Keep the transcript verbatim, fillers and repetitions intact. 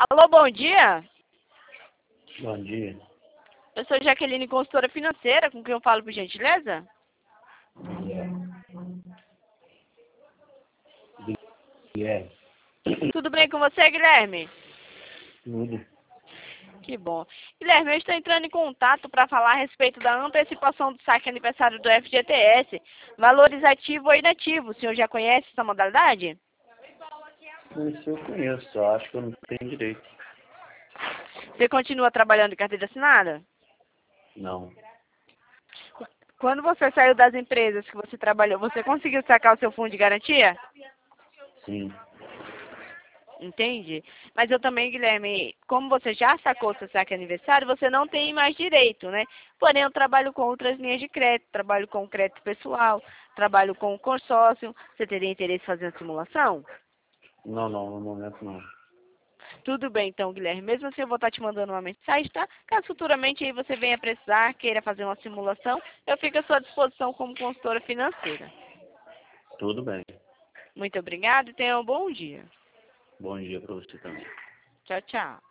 Alô, bom dia. Bom dia. Eu sou Jaqueline, consultora financeira, com quem eu falo, por gentileza? Guilherme. Tudo bem com você, Guilherme? Tudo. Que bom. Guilherme, eu estou entrando em contato para falar a respeito da antecipação do saque aniversário do F G T S, valores ativo ou inativo. O senhor já conhece essa modalidade? Isso eu conheço, só acho que eu não tenho direito. Você continua trabalhando em carteira assinada? Não. Quando você saiu das empresas que você trabalhou, você conseguiu sacar o seu fundo de garantia? Sim. Entende? Mas eu também, Guilherme, como você já sacou seu saque aniversário, você não tem mais direito, né? Porém, eu trabalho com outras linhas de crédito, trabalho com crédito pessoal, trabalho com consórcio. Você teria interesse em fazer uma simulação? Não, não, no momento não. Tudo bem, então, Guilherme. Mesmo assim, eu vou estar te mandando uma mensagem, tá? Caso futuramente aí você venha precisar, queira fazer uma simulação, eu fico à sua disposição como consultora financeira. Tudo bem. Muito obrigada e tenha um bom dia. Bom dia para você também. Tchau, tchau.